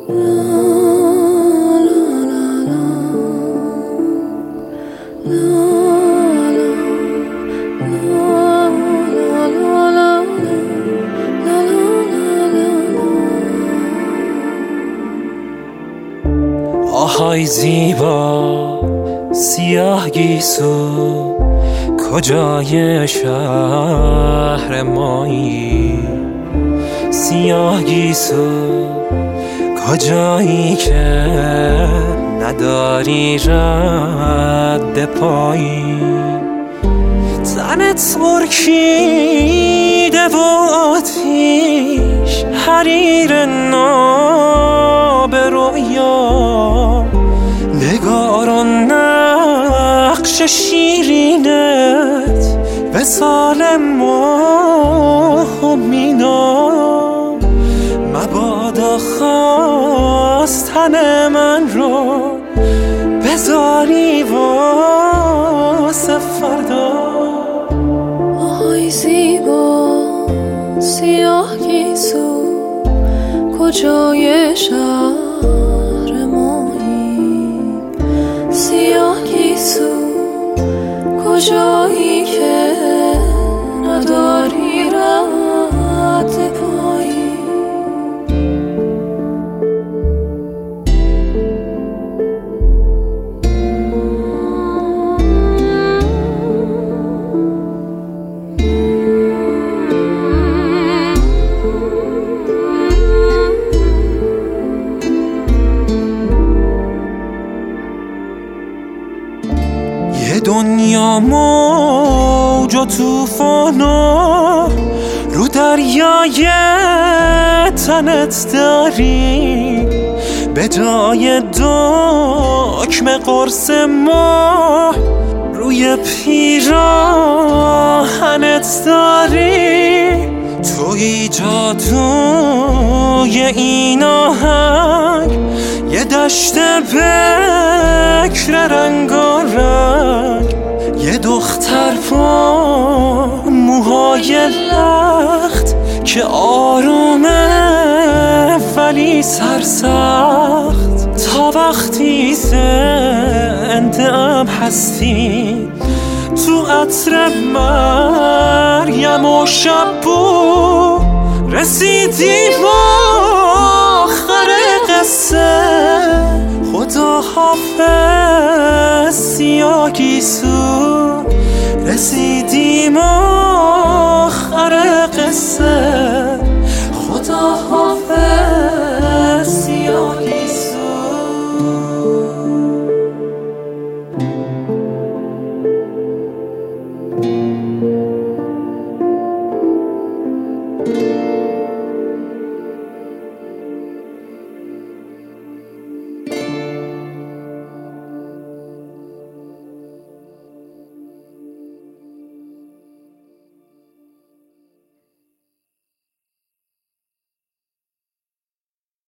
آهای زیبا سیاه گیسو، کجای شهر مایی؟ سیاه گیسو کجایی که نداری رد پایی؟ تنت سرکیده و آتیش حریر ناب رویا، نگاران نقش شیرینت به سال ماه و مینا، مبادا خواستن من رو بذاری واسه فردا. آهای زیبا سیاه گیسو، کجای شهر مایی؟ سیاه گیسو کجایی که نداری رد پایی؟ دنیا موج و توفانا رو دریای تنت داری، به جای دکمه قرص ماه روی پیراهنت داری. توی جادوی این آهنگ، یه دشت بکر رنگارنگ، یه دختر با موهای لخت که آرومه ولی سرسخت. تا وقتی زنده ام هستی تو عطر مریم و شبو، رسیدیم آخر قصه. خدا حافظ سیاه گیسو، رسیدیم آخر قصه. خدا حافظ